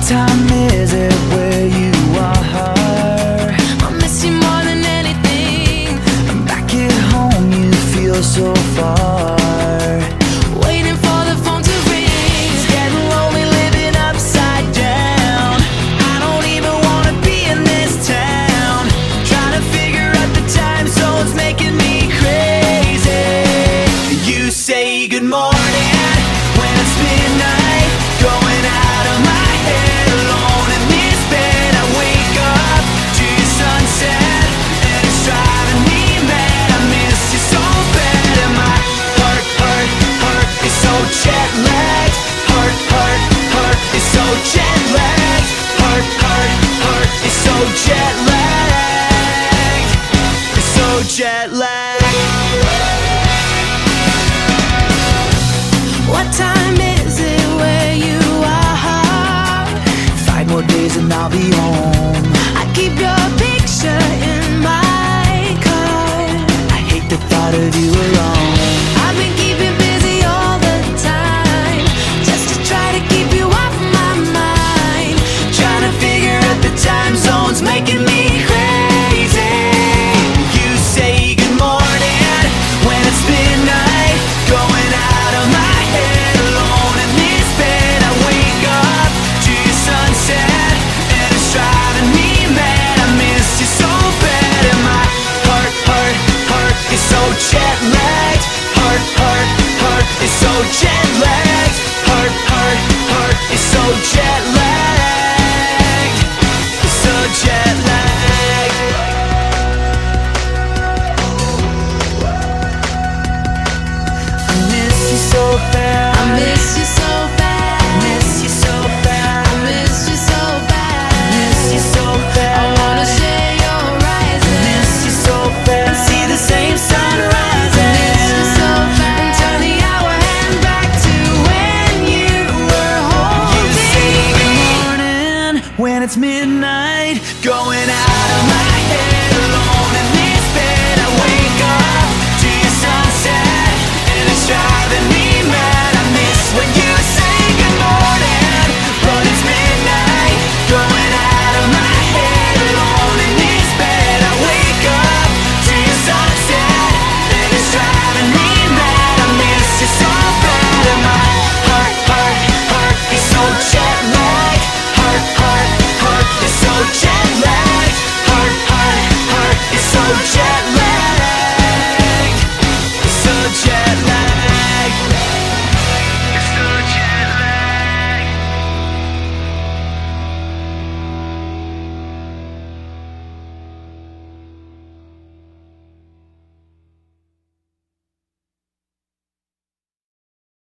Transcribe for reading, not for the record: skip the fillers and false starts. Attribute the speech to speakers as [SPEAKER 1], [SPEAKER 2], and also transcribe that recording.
[SPEAKER 1] time is it where you are?
[SPEAKER 2] I miss you more than anything.
[SPEAKER 1] Back at home you feel so far.
[SPEAKER 2] Waiting for the phone to ring.
[SPEAKER 1] It's getting lonely living upside down. I don't even wanna be in this town. Trying to figure out the time zones making me crazy. You say good morning when it's midnight, going out of my head alone in this bed. I wake up to your sunset and it's driving me mad. I miss you so bad and my heart is so jet lagged. Heart is so jet lagged. Heart is so jet lagged. It's so jet lagged.
[SPEAKER 2] What time is it where you are?
[SPEAKER 1] 5 more days and I'll be home.
[SPEAKER 2] I keep your picture in my car.
[SPEAKER 1] I hate the thought of you alone.
[SPEAKER 2] I've been keeping busy all the time, just to try to keep you off my mind.
[SPEAKER 1] Trying to figure out the time zones making me crazy. You say good morning when it's midnight, going out of my head alone in this bed. I wake up to your sunset and it's driving me mad. I miss you so bad and my heart is so jet lagged. Heart is so jet lagged. Heart is so jet lagged. It's so jet lagged. I miss you so bad.
[SPEAKER 2] I miss you so bad.
[SPEAKER 1] I miss you so bad.
[SPEAKER 2] I miss you so bad.
[SPEAKER 1] I miss you so bad.
[SPEAKER 2] I wanna share your rising.
[SPEAKER 1] I miss you so bad. And see the same sun rising.
[SPEAKER 2] I miss you so bad. And turn the hour hand back to when you were
[SPEAKER 1] You say
[SPEAKER 2] holding
[SPEAKER 1] good
[SPEAKER 2] me.
[SPEAKER 1] morning when it's midnight, going out of my head alone in this bed. I wake up to your sunset and it's driving me mad. I miss when you say good morning, but it's midnight, going